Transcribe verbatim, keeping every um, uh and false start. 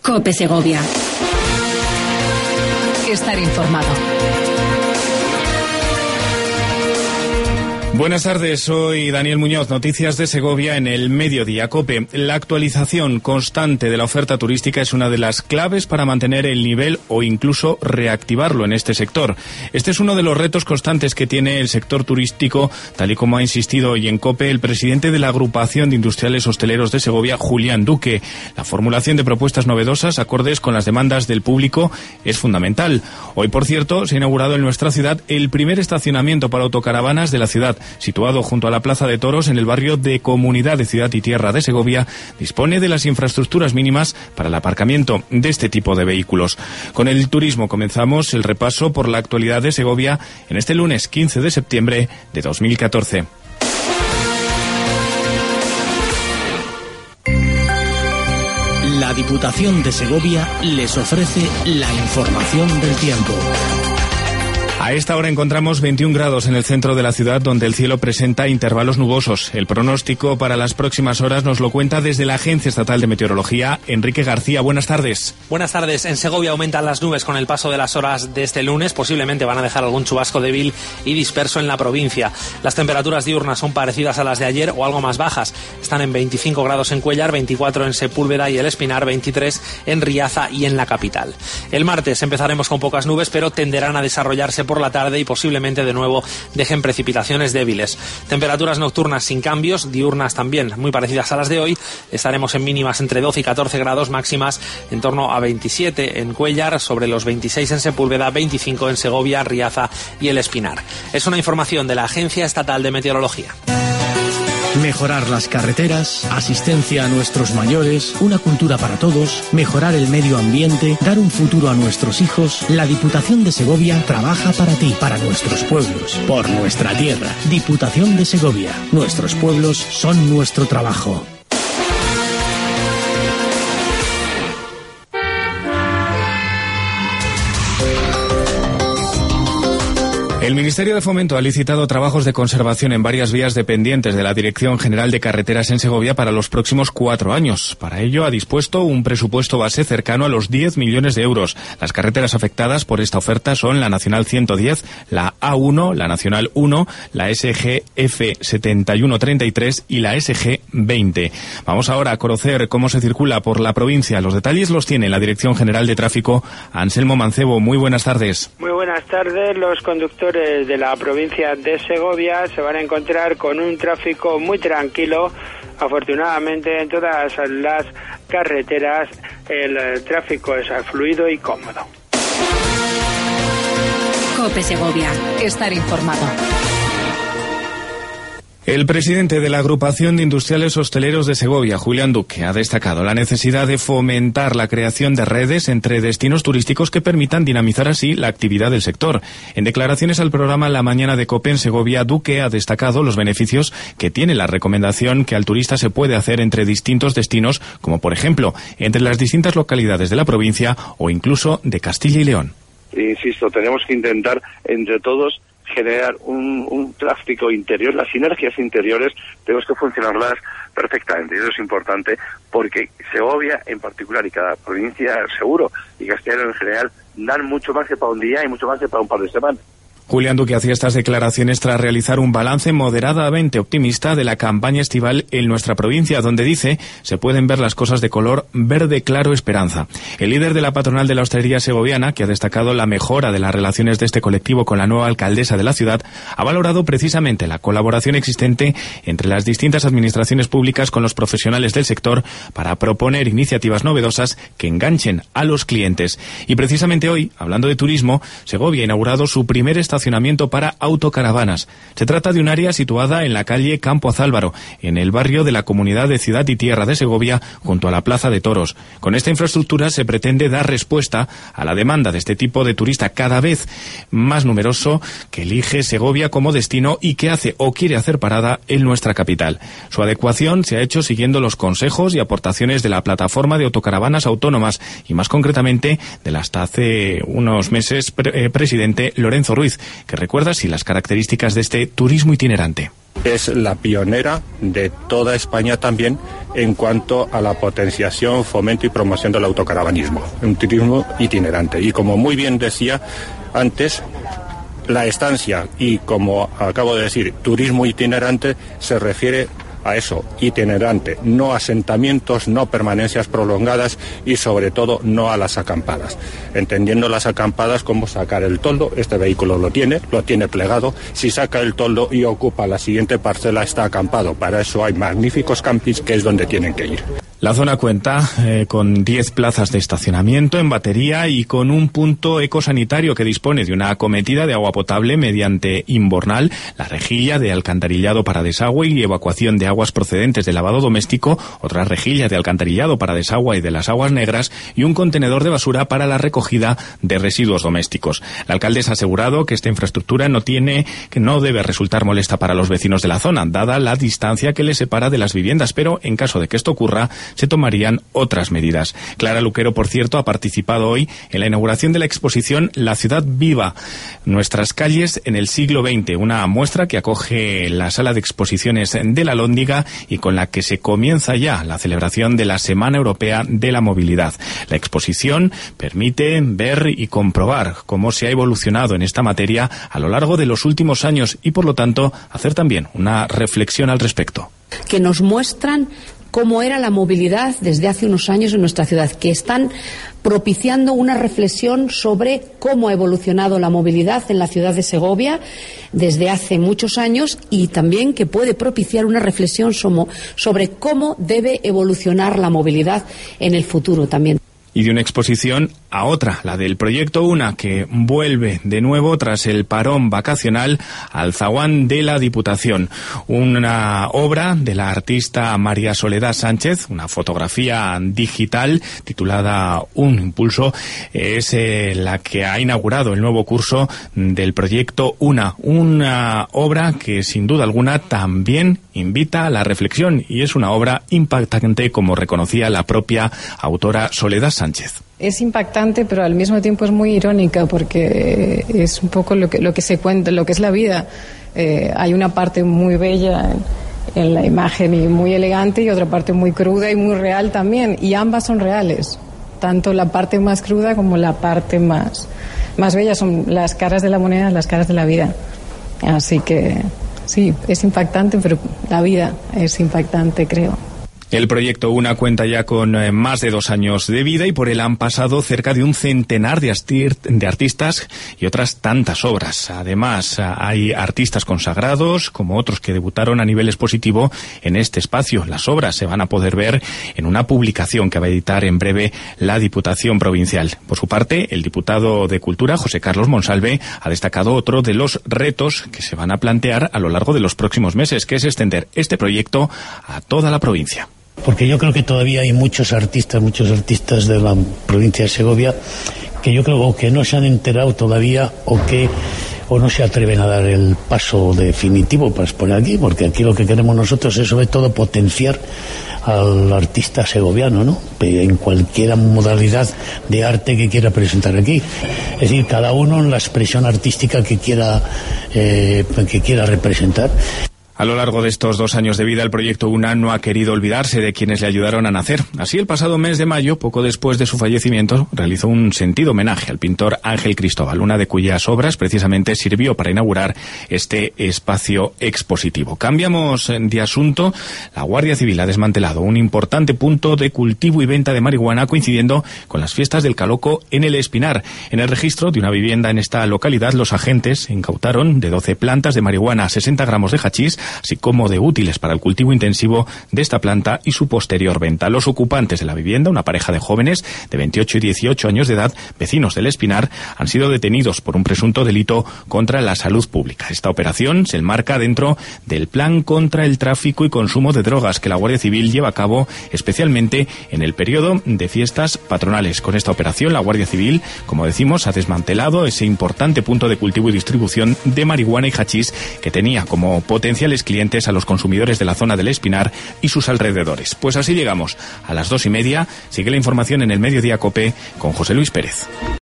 COPE Segovia. Estar informado. Buenas tardes, soy Daniel Muñoz. Noticias de Segovia en el Mediodía COPE. La actualización constante de la oferta turística es una de las claves para mantener el nivel o incluso reactivarlo en este sector. Este es uno de los retos constantes que tiene el sector turístico, tal y como ha insistido hoy en COPE el presidente de la Agrupación de Industriales Hosteleros de Segovia, Julián Duque. La formulación de propuestas novedosas acordes con las demandas del público es fundamental. Hoy, por cierto, se ha inaugurado en nuestra ciudad el primer estacionamiento para autocaravanas de la ciudad. Situado junto a la Plaza de Toros en el barrio de Comunidad de Ciudad y Tierra de Segovia, dispone de las infraestructuras mínimas para el aparcamiento de este tipo de vehículos. Con el turismo comenzamos el repaso por la actualidad de Segovia en este lunes quince de septiembre de dos mil catorce. La Diputación de Segovia les ofrece la información del tiempo. A esta hora encontramos veintiún grados en el centro de la ciudad, donde el cielo presenta intervalos nubosos. El pronóstico para las próximas horas nos lo cuenta desde la Agencia Estatal de Meteorología, Enrique García. Buenas tardes. Buenas tardes. En Segovia aumentan las nubes con el paso de las horas de este lunes. Posiblemente van a dejar algún chubasco débil y disperso en la provincia. Las temperaturas diurnas son parecidas a las de ayer o algo más bajas. Están en veinticinco grados en Cuéllar, veinticuatro en Sepúlveda y El Espinar, veintitrés en Riaza y en la capital. El martes empezaremos con pocas nubes, pero tenderán a desarrollarse por la tarde y posiblemente de nuevo dejen precipitaciones débiles. Temperaturas nocturnas sin cambios, diurnas también muy parecidas a las de hoy. Estaremos en mínimas entre doce y catorce grados, máximas en torno a veintisiete en Cuéllar, sobre los veintiséis en Sepúlveda, veinticinco en Segovia, Riaza y El Espinar. Es una información de la Agencia Estatal de Meteorología. Mejorar las carreteras, asistencia a nuestros mayores, una cultura para todos, mejorar el medio ambiente, dar un futuro a nuestros hijos. La Diputación de Segovia trabaja para ti, para nuestros pueblos, por nuestra tierra. Diputación de Segovia. Nuestros pueblos son nuestro trabajo. El Ministerio de Fomento ha licitado trabajos de conservación en varias vías dependientes de la Dirección General de Carreteras en Segovia para los próximos cuatro años. Para ello ha dispuesto un presupuesto base cercano a los diez millones de euros. Las carreteras afectadas por esta oferta son la Nacional ciento diez, la A uno, la Nacional uno, la S G F setenta y uno treinta y tres y la S G veinte. Vamos ahora a conocer cómo se circula por la provincia. Los detalles los tiene la Dirección General de Tráfico. Anselmo Mancebo, muy buenas tardes. Muy buenas tardes. Los conductores de la provincia de Segovia se van a encontrar con un tráfico muy tranquilo. Afortunadamente en todas las carreteras el tráfico es fluido y cómodo. COPE Segovia. Estar informado. El presidente de la Agrupación de Industriales Hosteleros de Segovia, Julián Duque, ha destacado la necesidad de fomentar la creación de redes entre destinos turísticos que permitan dinamizar así la actividad del sector. En declaraciones al programa La Mañana de COPE en Segovia, Duque ha destacado los beneficios que tiene la recomendación que al turista se puede hacer entre distintos destinos, como por ejemplo, entre las distintas localidades de la provincia o incluso de Castilla y León. Insisto, tenemos que intentar entre todos generar un, un tráfico interior, las sinergias interiores tenemos que funcionarlas perfectamente, y eso es importante porque Segovia en particular y cada provincia seguro y Castilla en general dan mucho más que para un día y mucho más que para un par de semanas. Julián Duque hacía estas declaraciones tras realizar un balance moderadamente optimista de la campaña estival en nuestra provincia, donde dice se pueden ver las cosas de color verde claro esperanza. El líder de la patronal de la hostelería segoviana, que ha destacado la mejora de las relaciones de este colectivo con la nueva alcaldesa de la ciudad, ha valorado precisamente la colaboración existente entre las distintas administraciones públicas con los profesionales del sector para proponer iniciativas novedosas que enganchen a los clientes. Y precisamente hoy, hablando de turismo, Segovia ha inaugurado su primer estacionamiento para autocaravanas. Se trata de un área situada en la calle Campo Azálvaro, en el barrio de la Comunidad de Ciudad y Tierra de Segovia, junto a la Plaza de Toros. Con esta infraestructura se pretende dar respuesta a la demanda de este tipo de turista cada vez más numeroso que elige Segovia como destino y que hace o quiere hacer parada en nuestra capital. Su adecuación se ha hecho siguiendo los consejos y aportaciones de la plataforma de autocaravanas autónomas y más concretamente del hasta hace unos meses pre- eh, presidente Lorenzo Ruiz, que recuerda así las características de este turismo itinerante. es la pionera de toda España también en cuanto a la potenciación, fomento y promoción del autocaravanismo, un turismo itinerante. Y como muy bien decía antes, la estancia y, como acabo de decir, turismo itinerante se refiere a eso, itinerante, no asentamientos, no permanencias prolongadas y sobre todo no a las acampadas. Entendiendo las acampadas como sacar el toldo, este vehículo lo tiene, lo tiene plegado, si saca el toldo y ocupa la siguiente parcela está acampado, para eso hay magníficos campings que es donde tienen que ir. La zona cuenta eh, con diez plazas de estacionamiento en batería y con un punto ecosanitario que dispone de una acometida de agua potable mediante invernal, la rejilla de alcantarillado para desagüe y evacuación de aguas procedentes del lavado doméstico, otra rejilla de alcantarillado para desagüe y de las aguas negras y un contenedor de basura para la recogida de residuos domésticos. La alcaldesa ha asegurado que esta infraestructura no tiene, que no debe resultar molesta para los vecinos de la zona, dada la distancia que les separa de las viviendas, pero en caso de que esto ocurra, se tomarían otras medidas. Clara Luquero, por cierto, ha participado hoy en la inauguración de la exposición La ciudad viva, nuestras calles en el siglo veinte, una muestra que acoge la sala de exposiciones de la Alhóndiga y con la que se comienza ya la celebración de la Semana Europea de la Movilidad. La exposición permite ver y comprobar cómo se ha evolucionado en esta materia a lo largo de los últimos años y, por lo tanto, hacer también una reflexión al respecto. Que nos muestran cómo era la movilidad desde hace unos años en nuestra ciudad, que están propiciando una reflexión sobre cómo ha evolucionado la movilidad en la ciudad de Segovia desde hace muchos años y también que puede propiciar una reflexión sobre cómo debe evolucionar la movilidad en el futuro también. Y de una exposición a otra, la del Proyecto Una, que vuelve de nuevo tras el parón vacacional al zaguán de la Diputación. Una obra de la artista María Soledad Sánchez, una fotografía digital titulada Un impulso, es eh, la que ha inaugurado el nuevo curso del Proyecto Una. Una obra que sin duda alguna también invita a la reflexión y es una obra impactante, como reconocía la propia autora Soledad Sánchez. Es impactante, pero al mismo tiempo es muy irónica porque es un poco lo que, lo que se cuenta, lo que es la vida. Eh, hay una parte muy bella en, en la imagen y muy elegante y otra parte muy cruda y muy real también. Y ambas son reales. Tanto la parte más cruda como la parte más, más bella son las caras de la moneda, las caras de la vida. Así que sí, es impactante, pero la vida es impactante, creo. El Proyecto Una cuenta ya con eh, más de dos años de vida y por él han pasado cerca de un centenar de, astir, de artistas y otras tantas obras. Además, hay artistas consagrados como otros que debutaron a nivel expositivo en este espacio. Las obras se van a poder ver en una publicación que va a editar en breve la Diputación Provincial. Por su parte, el diputado de Cultura, José Carlos Monsalve, ha destacado otro de los retos que se van a plantear a lo largo de los próximos meses, que es extender este proyecto a toda la provincia. Porque yo creo que todavía hay muchos artistas, muchos artistas de la provincia de Segovia que yo creo o que no se han enterado todavía o que o no se atreven a dar el paso definitivo para exponer aquí, porque aquí lo que queremos nosotros es sobre todo potenciar al artista segoviano, ¿no? En cualquier modalidad de arte que quiera presentar aquí. Es decir, cada uno en la expresión artística que quiera, eh, que quiera representar. A lo largo de estos dos años de vida, el Proyecto Una no ha querido olvidarse de quienes le ayudaron a nacer. Así, el pasado mes de mayo, poco después de su fallecimiento, realizó un sentido homenaje al pintor Ángel Cristóbal, una de cuyas obras precisamente sirvió para inaugurar este espacio expositivo. Cambiamos de asunto. La Guardia Civil ha desmantelado un importante punto de cultivo y venta de marihuana coincidiendo con las fiestas del Caloco en el Espinar. En el registro de una vivienda en esta localidad, los agentes incautaron de doce plantas de marihuana, sesenta gramos de hachís, así como de útiles para el cultivo intensivo de esta planta y su posterior venta. Los ocupantes de la vivienda, una pareja de jóvenes de veintiocho y dieciocho años de edad, vecinos del Espinar, han sido detenidos por un presunto delito contra la salud pública. Esta operación se enmarca dentro del plan contra el tráfico y consumo de drogas que la Guardia Civil lleva a cabo especialmente en el periodo de fiestas patronales. Con esta operación, la Guardia Civil, como decimos, ha desmantelado ese importante punto de cultivo y distribución de marihuana y hachís que tenía como potenciales clientes a los consumidores de la zona del Espinar y sus alrededores. Pues así llegamos a las dos y media. Sigue la información en el Mediodía COPE con José Luis Pérez.